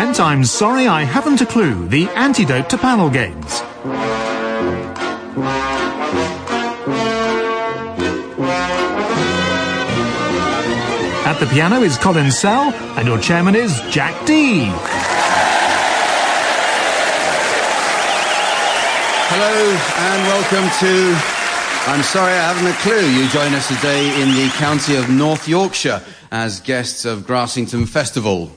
present I'm Sorry I Haven't a Clue, the antidote to panel games. At the piano is Colin Sell, and your chairman is Jack Dee. Hello and welcome to I'm Sorry I Haven't a Clue. You join us today in the county of North Yorkshire as guests of Grassington Festival.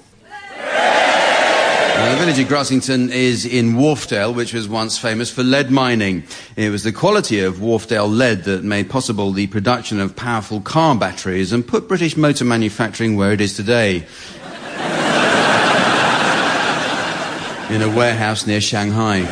The village of Grassington is in Wharfdale, which was once famous for lead mining. It was the quality of Wharfdale lead that made possible the production of powerful car batteries and put British motor manufacturing where it is today. In a warehouse near Shanghai.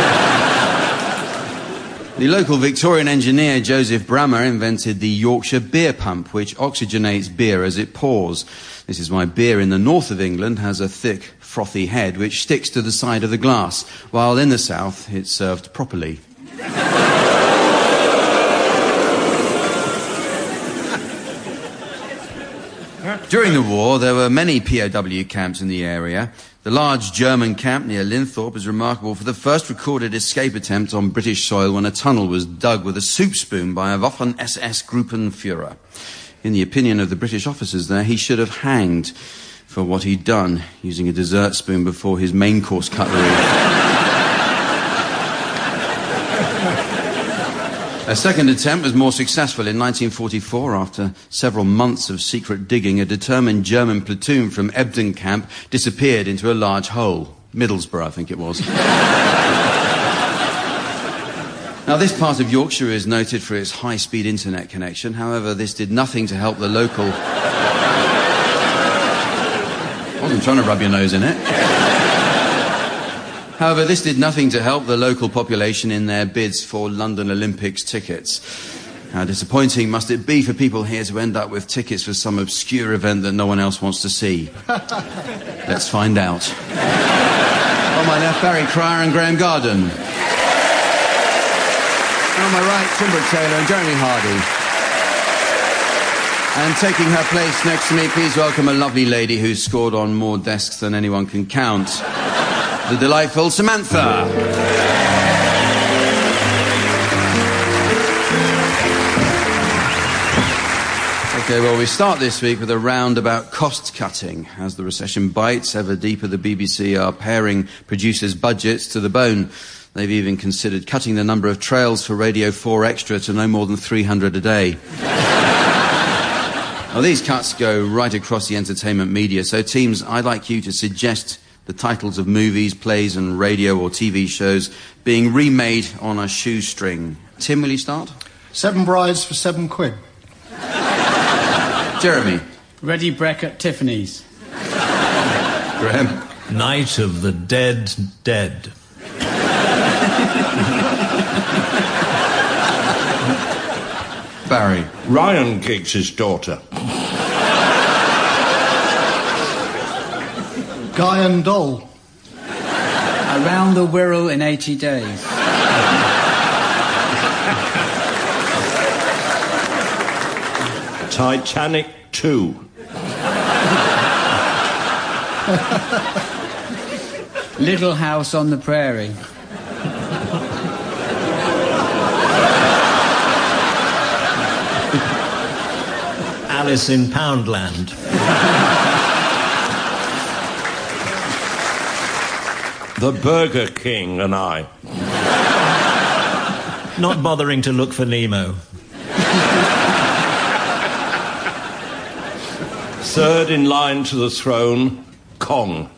The local Victorian engineer, Joseph Brammer, invented the Yorkshire beer pump, which oxygenates beer as it pours. This is why beer in the north of England has a thick, frothy head which sticks to the side of the glass, while in the south it's served properly. During the war, there were many POW camps in the area. The large German camp near Linthorpe is remarkable for the first recorded escape attempt on British soil when a tunnel was dug with a soup spoon by a Waffen-SS Gruppenführer. In the opinion of the British officers there, he should have hanged for what he'd done, using a dessert spoon before his main course cutlery. A second attempt was more successful in 1944. After several months of secret digging, a determined German platoon from Ebden camp disappeared into a large hole. Middlesbrough, I think it was. Now, this part of Yorkshire is noted for its high-speed internet connection. However, this did nothing to help the local... I wasn't trying to rub your nose in it. However, this did nothing to help the local population in their bids for London Olympics tickets. How disappointing must it be for people here to end up with tickets for some obscure event that no one else wants to see? Let's find out. On my left, Barry Cryer and Graham Garden. And on my right, Timber Taylor and Jeremy Hardy. And taking her place next to me, please welcome a lovely lady who's scored on more desks than anyone can count. The delightful Samantha. Okay, well, we start this week with a round about cost cutting. As the recession bites ever deeper, the BBC are paring producers' budgets to the bone. They've even considered cutting the number of trails for Radio 4 Extra to no more than 300 a day. Now, these cuts go right across the entertainment media, so teams, I'd like you to suggest the titles of movies, plays and radio or TV shows being remade on a shoestring. Tim, will you start? 7 Brides for £7. Jeremy? Ready Brek at Tiffany's. Graham? Night of the Dead Dead. Barry? Ryan Giggs' his daughter. Guy and Doll. Around the Wirral in 80 days. Titanic 2. Little House on the Prairie. Alice in Poundland. The Burger King and I. Not bothering to look for Nemo. Third in line to the throne, Kong.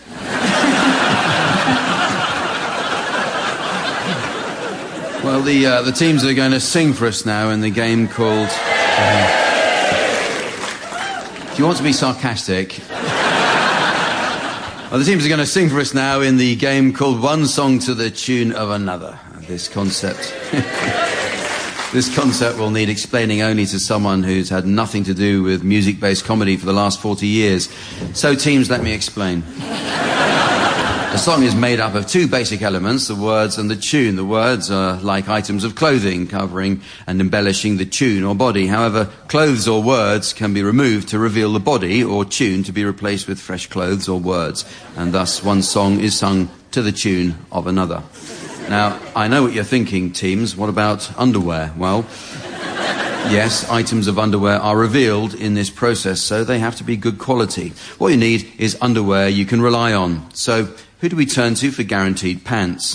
Well, the teams are going to sing for us now in the game called... If you want to be sarcastic... Well, the teams are going to sing for us now in the game called One Song to the Tune of Another. This concept will need explaining only to someone who's had nothing to do with music-based comedy for the last 40 years. So, teams, let me explain. The song is made up of two basic elements, the words and the tune. The words are like items of clothing, covering and embellishing the tune or body. However, clothes or words can be removed to reveal the body, or tune to be replaced with fresh clothes or words. And thus, one song is sung to the tune of another. Now, I know what you're thinking, teams. What about underwear? Well, yes, items of underwear are revealed in this process, so they have to be good quality. What you need is underwear you can rely on. So, who do we turn to for guaranteed pants?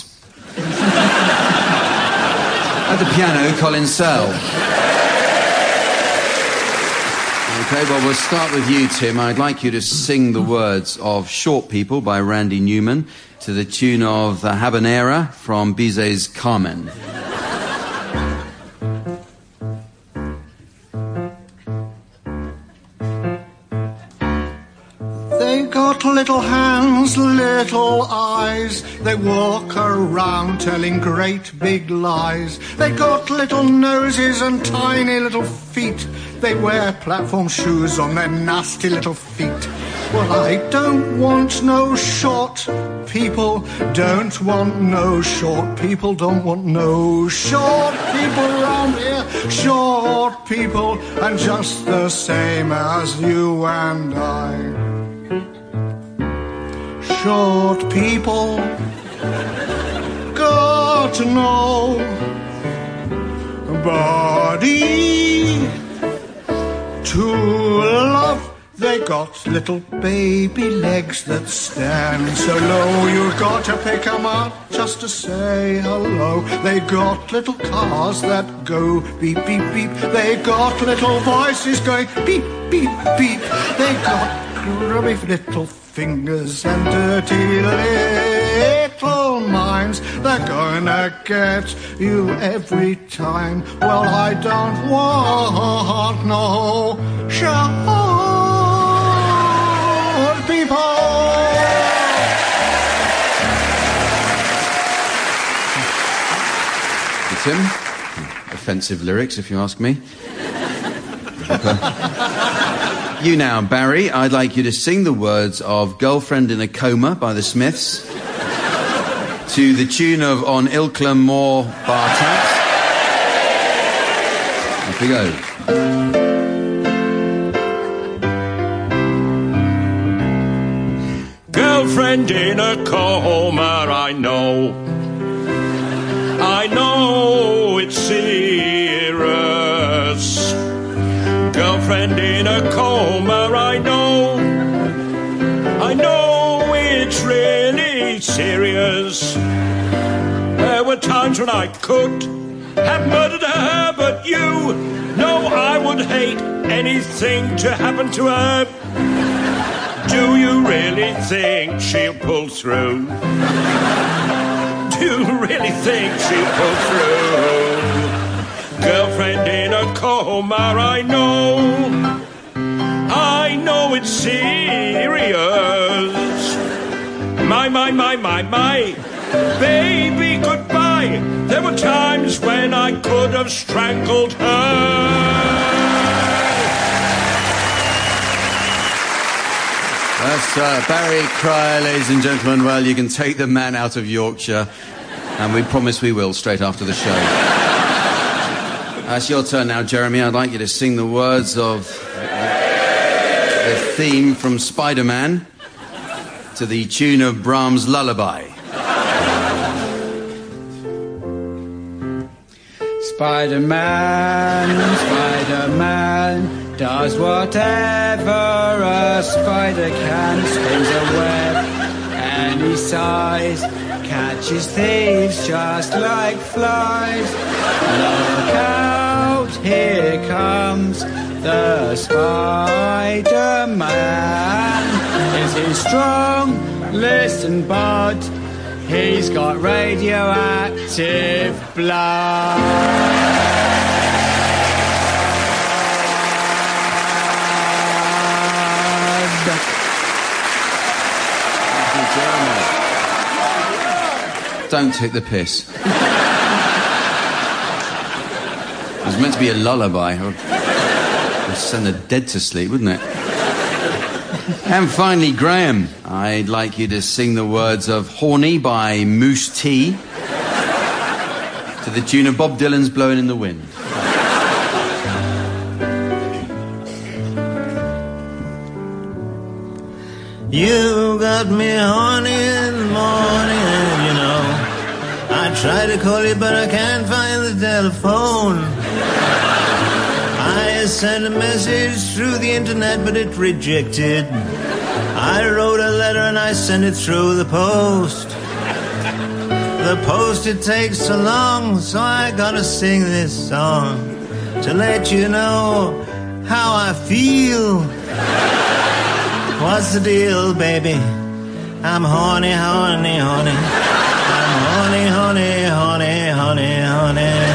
At the piano, Colin Sell. Okay, well, we'll start with you, Tim. I'd like you to sing the words of Short People by Randy Newman to the tune of the Habanera from Bizet's Carmen. They got little hands, little eyes. They walk around telling great big lies. They got little noses and tiny little feet. They wear platform shoes on their nasty little feet. Well, I don't want no short people. Don't want no short people. Don't want no short people around here. Short people, and just the same as you and I. Short people got no body to love. They got little baby legs that stand so low. You've got to pick them up just to say hello. They got little cars that go beep, beep, beep. They got little voices going beep, beep, beep. They got grubby little fingers and dirty little minds. They're gonna get you every time. Well, I don't want no short people. Tim, offensive lyrics, if you ask me. You now, Barry, I'd like you to sing the words of Girlfriend in a Coma by the Smiths to the tune of On Ilkley Moor Bar Tat. Off we go. Girlfriend in a coma, I know it's serious. Girlfriend in a coma, I know it's really serious. There were times when I could have murdered her, but you know I would hate anything to happen to her. Do you really think she'll pull through? Do you really think she'll pull through? Girlfriend in a coma, I know it's serious. My, baby, goodbye. There were times when I could have strangled her. That's Barry Cryer, ladies and gentlemen. Well, you can take the man out of Yorkshire, and we promise we will straight after the show. It's your turn now, Jeremy. I'd like you to sing the words of the theme from Spider-Man to the tune of Brahms' Lullaby. Spider-Man does whatever a spider can. Spins a web and he sighs, catches thieves just like flies. Look out, here comes the Spider-Man. Is he strong? Listen, bud, he's got radioactive blood. Don't take the piss. It was meant to be a lullaby. It would send the dead to sleep, wouldn't it? And finally, Graham, I'd like you to sing the words of Horny by Moose T to the tune of Bob Dylan's Blowing in the Wind. You got me horny in the morning, and you know I try to call you, but I can't find the telephone. I sent a message through the internet, but it rejected. I wrote a letter and I sent it through the post. The post, it takes so long, so I gotta sing this song to let you know how I feel. What's the deal, baby? I'm horny, horny, horny. I'm horny, horny, horny, horny, horny.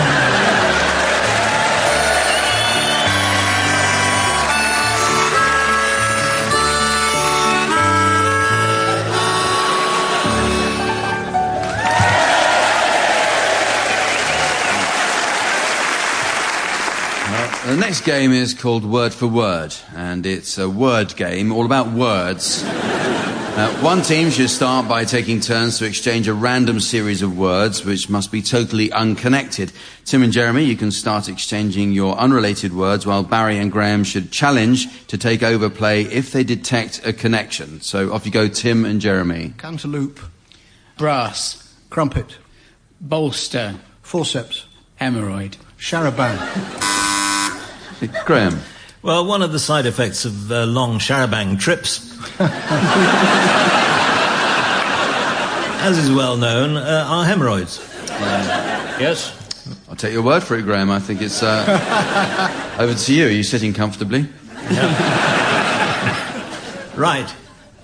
The next game is called Word for Word, and it's a word game all about words. One team should start by taking turns to exchange a random series of words which must be totally unconnected. Tim and Jeremy, you can start exchanging your unrelated words, while Barry and Graham should challenge to take over play if they detect a connection. So off you go, Tim and Jeremy. Cantaloupe. Brass. Crumpet. Bolster. Forceps. Hemorrhoid. Charabanc. Graham. Well, one of the side effects of long charabanc trips, as is well known, are hemorrhoids. Yes? I'll take your word for it, Graham. I think it's over to you. Are you sitting comfortably? Right.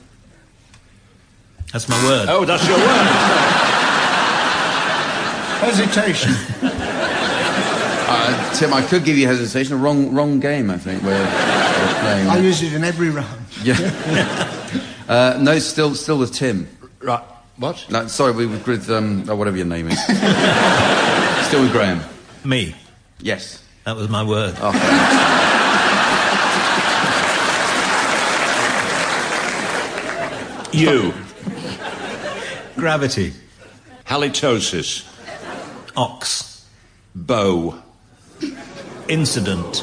That's my word. Oh, that's your word. Hesitation. Tim, I could give you hesitation. Wrong game, I think. We're playing. I use it in every round. Yeah. No, still with Tim. Right. What? No, sorry, we were with whatever your name is. Still with Graham. Me. Yes. That was my word. Oh, You. Gravity. Halitosis. Ox. Bow. Incident.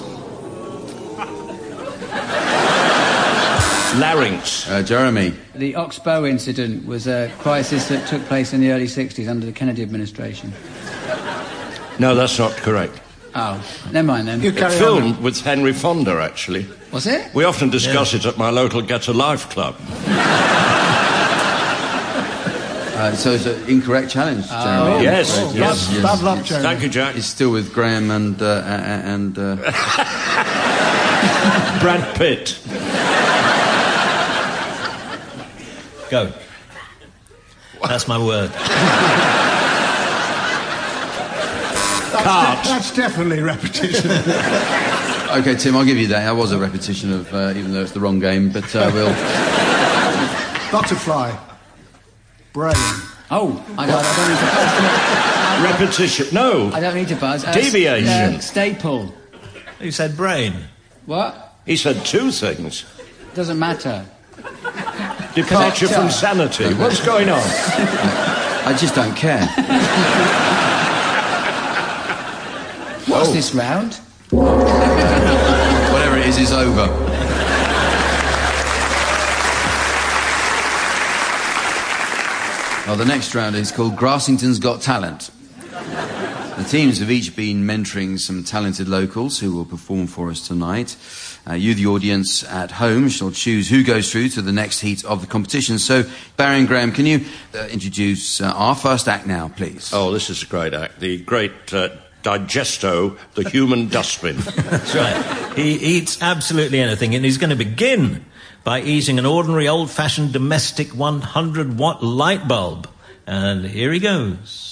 Larynx. Jeremy. The Oxbow incident was a crisis that took place in the early 60s under the Kennedy administration. No, that's not correct. Oh, never mind then. You carry Filmed with Henry Fonda, actually. Was it? We often discuss it at my local Get a Life club. So it's an incorrect challenge, Jeremy. Yes. Yes. Bad luck, Jeremy. Thank you, Jack. He's still with Graham and Brad Pitt. Go. That's my word. That's definitely repetition. Okay, Tim, I'll give you that. That was a repetition of, even though it's the wrong game, but we'll... Butterfly. Brain. Oh, I don't need to buzz. Repetition. No. I don't need to buzz. Deviation. Staple. You said brain. What? He said two things. Doesn't matter. Departure Connector. from sanity. What's going on? I just don't care. What's this round? Whatever it is over. Well, the next round is called Grassington's Got Talent. The teams have each been mentoring some talented locals who will perform for us tonight. You, the audience at home, shall choose who goes through to the next heat of the competition. So, Barry and Graham, can you introduce our first act now, please? Oh, this is a great act. The great Digesto, the human dustbin. That's right. He eats absolutely anything, and he's going to begin by eating an ordinary old-fashioned domestic 100-watt light bulb. And here he goes.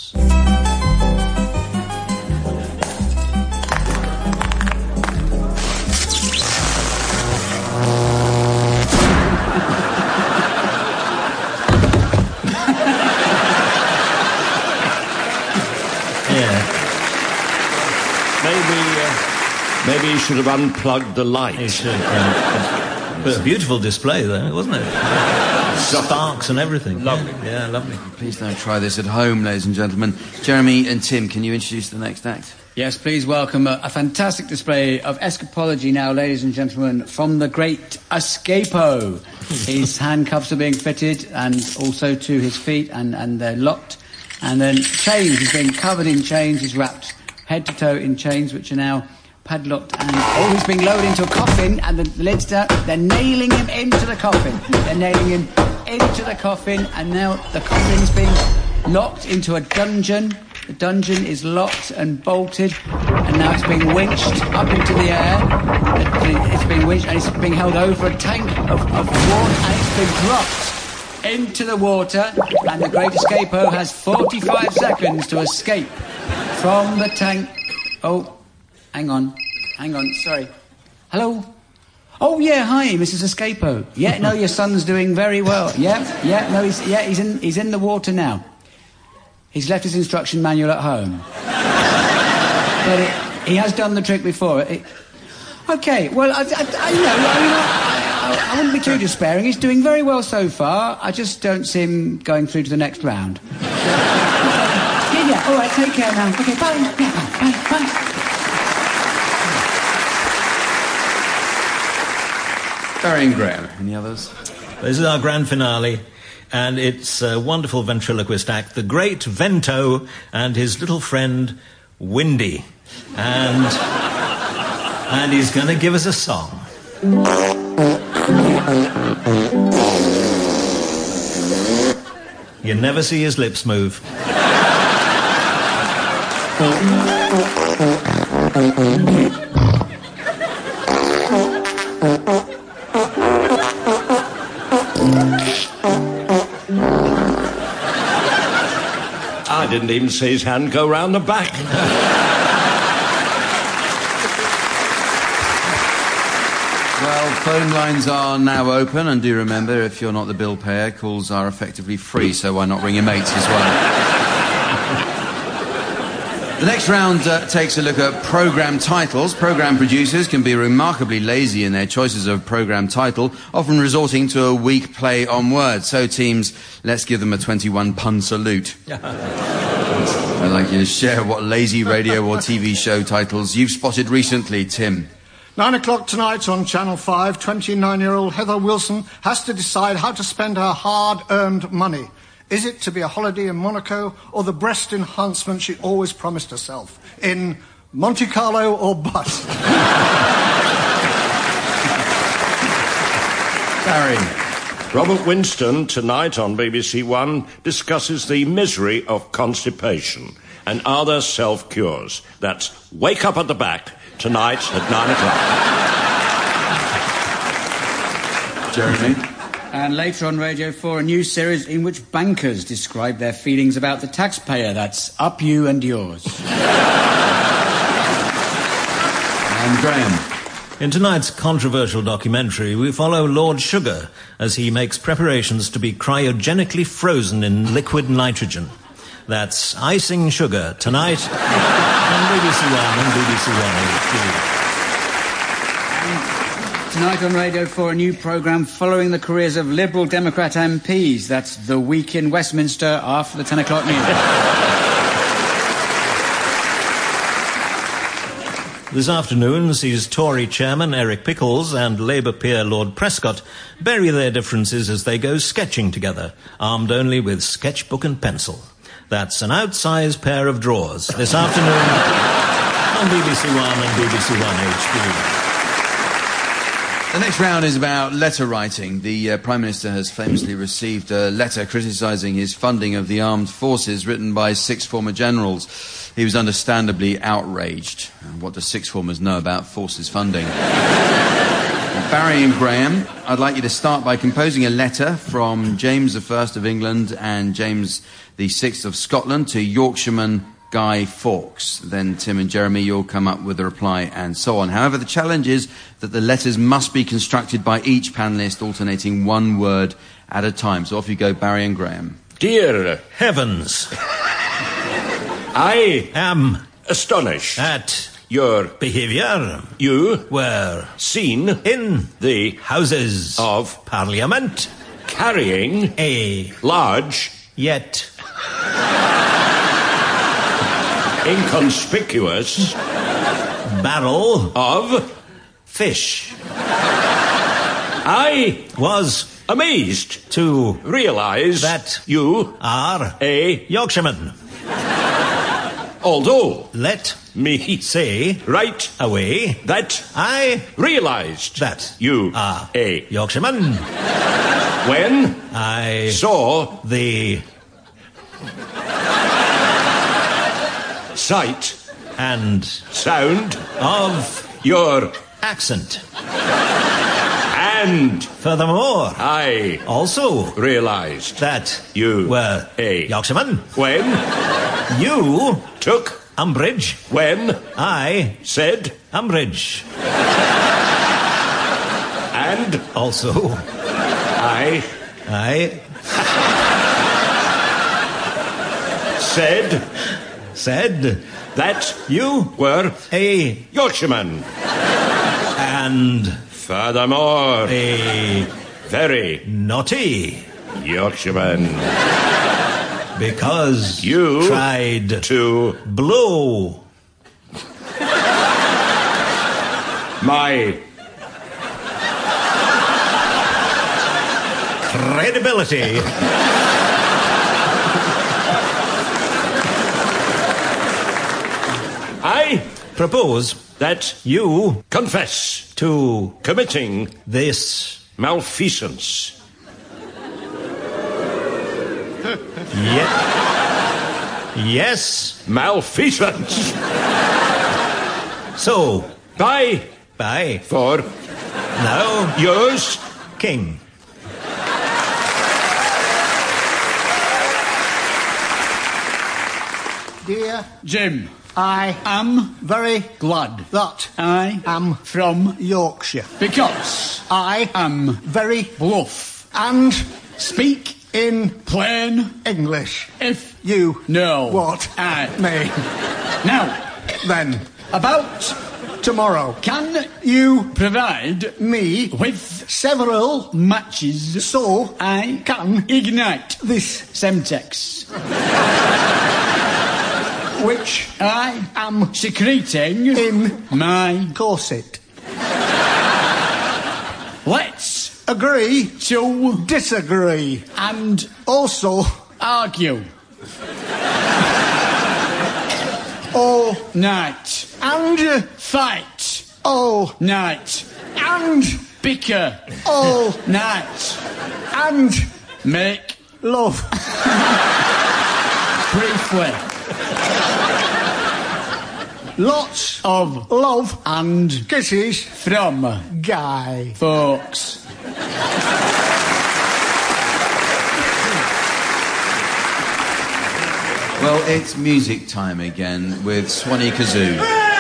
Maybe he should have unplugged the light. He should. But a beautiful display, though, wasn't it? Sparks and everything. Lovely. Yeah, lovely. Please don't try this at home, ladies and gentlemen. Jeremy and Tim, can you introduce the next act? Yes, please welcome a fantastic display of escapology now, ladies and gentlemen, from the great Escapo. His handcuffs are being fitted, and also to his feet, and they're locked. And then chains, he's being covered in chains, he's wrapped head to toe in chains, which are now padlocked, and he's being lowered into a coffin, and the lid's down. They're nailing him into the coffin. They're nailing him into the coffin, and now the coffin's being locked into a dungeon. The dungeon is locked and bolted, and now it's being winched up into the air. It's being winched, and it's being held over a tank of water, and it's been dropped into the water, and the Great Escapo has 45 seconds to escape from the tank. Oh, hang on, sorry. Hello? Oh, yeah, hi, Mrs. Escapo. Yeah, no, your son's doing very well. Yeah, no, he's in the water now. He's left his instruction manual at home. But he has done the trick before. Okay, well, I wouldn't be too despairing. He's doing very well so far. I just don't see him going through to the next round. Yeah, all right, take care now. Okay, bye. Yeah, bye. Barry and Graham, any others? This is our grand finale, and it's a wonderful ventriloquist act, the great Vento and his little friend, Windy. And he's going to give us a song. You never see his lips move. I didn't even see his hand go round the back. Well, phone lines are now open, and do remember, if you're not the bill payer, calls are effectively free, so why not ring your mates as well? The next round takes a look at programme titles. Programme producers can be remarkably lazy in their choices of programme title, often resorting to a weak play on words. So, teams, let's give them a 21 pun salute. I'd like you to share what lazy radio or TV show titles you've spotted recently, Tim. 9 o'clock tonight on Channel 5, 29-year-old Heather Wilson has to decide how to spend her hard-earned money. Is it to be a holiday in Monaco or the breast enhancement she always promised herself in Monte Carlo or bust? Barry. Robert Winston, tonight on BBC One, discusses the misery of constipation and other self-cures. That's Wake Up at the Back, tonight at 9 o'clock. Jeremy. And later on Radio 4, a new series in which bankers describe their feelings about the taxpayer. That's Up You and Yours. And Graham. In tonight's controversial documentary, we follow Lord Sugar as he makes preparations to be cryogenically frozen in liquid nitrogen. That's Icing Sugar, tonight on BBC One and BBC One HD. Tonight on Radio 4, a new programme following the careers of Liberal Democrat MPs. That's The Week in Westminster after the 10 o'clock news. This afternoon sees Tory chairman Eric Pickles and Labour peer Lord Prescott bury their differences as they go sketching together, armed only with sketchbook and pencil. That's an outsized pair of drawers this afternoon on BBC One and BBC One HD. The next round is about letter writing. The Prime Minister has famously received a letter criticising his funding of the armed forces written by 6 former generals. He was understandably outraged. What do 6 formers know about forces funding? Barry and Graham, I'd like you to start by composing a letter from James I of England and James VI of Scotland to Yorkshireman Guy Fawkes. Then Tim and Jeremy, you'll come up with a reply and so on. However, the challenge is that the letters must be constructed by each panellist, alternating one word at a time. So off you go, Barry and Graham. Dear heavens, I am astonished at your behaviour. You were seen in the Houses of Parliament carrying a large, yet inconspicuous barrel of fish. I Was amazed to realize that you are a Yorkshireman. although Let me say right away that I realized that you are a Yorkshireman. when I saw the sight and sound of your accent. and Furthermore, I also realized that you were a Yorkshireman. when You took umbrage. when I said umbrage. and Also, I I said that you were a Yorkshireman. and Furthermore, a very naughty Yorkshireman. because You tried to blow my credibility I propose that you confess to committing this malfeasance. yes Malfeasance so by for now yours king. Dear, Jim, I am very glad that I am from Yorkshire. because I am very bluff. and Speak in plain English. if You know what I mean. Now, Then about tomorrow can you provide me with several matches so I can ignite this Semtex, which I am secreting in my corset. let's Agree to disagree. and Also argue all night, and fight all night, and bicker all night, and make love. briefly Lots of love and kisses from Guy. folks. Well, it's music time again with Swanee Kazoo.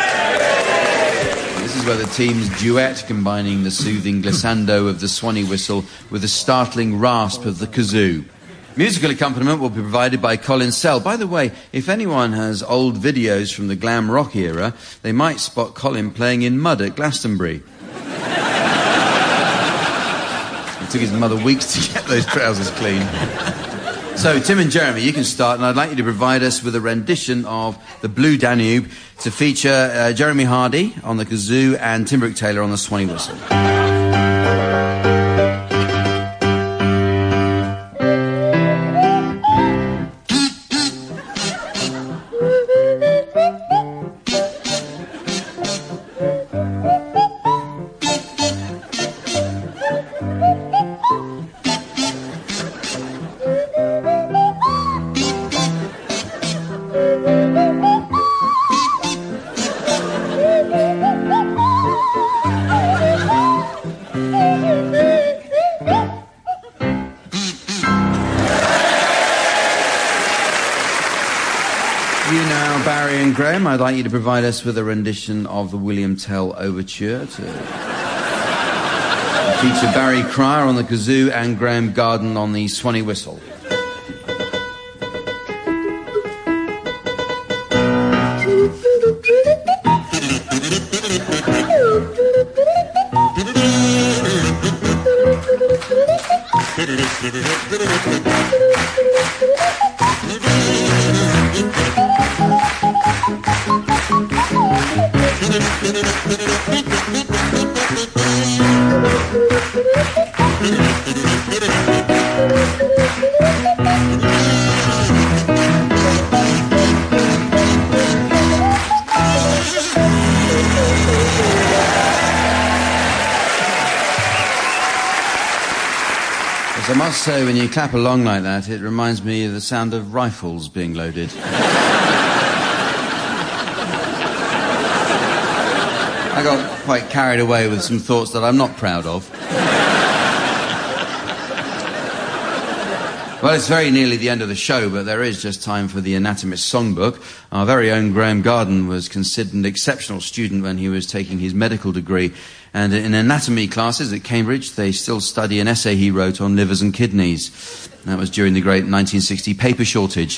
This is where the teams duet, combining the soothing glissando of the Swanee whistle with the startling rasp of the kazoo. Musical accompaniment will be provided by Colin Sell. By the way, if anyone has old videos from the glam rock era, they might spot Colin playing in mud at Glastonbury. It took his mother weeks to get those trousers clean. So, Tim and Jeremy, you can start, and I'd like you to provide us with a rendition of The Blue Danube to feature Jeremy Hardy on the kazoo and Tim Brooke-Taylor on the Swanee whistle. Graham, I'd like you to provide us with a rendition of the William Tell Overture to feature Barry Cryer on the kazoo and Graham Garden on the Swanee whistle. I must say, when you clap along like that, it reminds me of the sound of rifles being loaded. I got quite carried away with some thoughts that I'm not proud of. Well, it's very nearly the end of the show, but there is just time for the Anatomist Songbook. Our very own Graham Garden was considered an exceptional student when he was taking his medical degree. And in anatomy classes at Cambridge, they still study an essay he wrote on livers and kidneys. That was during the great 1960 paper shortage.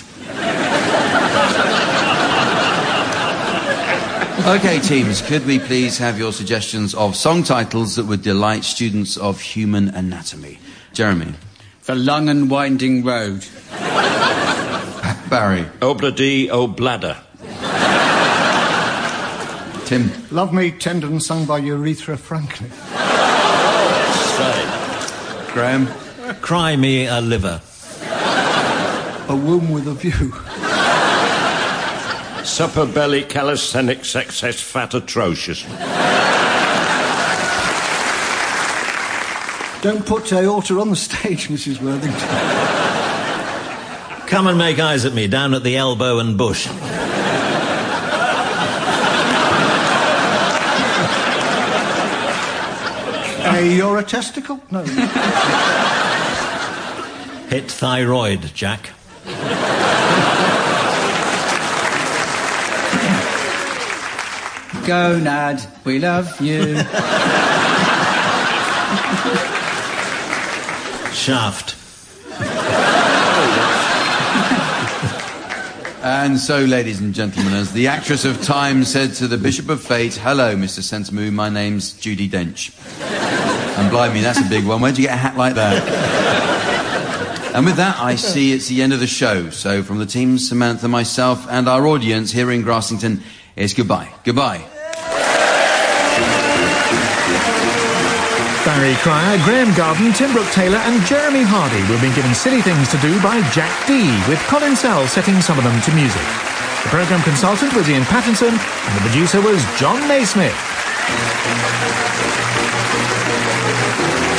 OK, teams, could we please have your suggestions of song titles that would delight students of human anatomy? Jeremy. The Long and Winding Road. Barry. Obla-dee, Obladder. Tim. Love Me Tender and sung by Aretha Franklin. Graham. Cry Me a Liver. A Womb with a View. Supper Belly Calisthenics Excess Fat Atrocious. Don't put aorta on the stage, Mrs. Worthington. Come and Make Eyes at Me down at the Elbow and Bush. You're a testicle? No. Hit Thyroid, Jack. Gonad, we love you. Shaft. And so, ladies and gentlemen, as the actress of Time said to the Bishop of Fate, hello, Mr. Sensimoo, my name's Judi Dench. And blimey, that's a big one. Where'd you get a hat like that? And with that, I see it's the end of the show. So from the team, Samantha, myself, and our audience here in Grassington, it's goodbye. Goodbye. Barry Cryer, Graham Garden, Tim Brooke-Taylor and Jeremy Hardy will be given Silly Things to Do by Jack D, with Colin Sell setting some of them to music. The programme consultant was Ian Pattinson and the producer was John Naismith.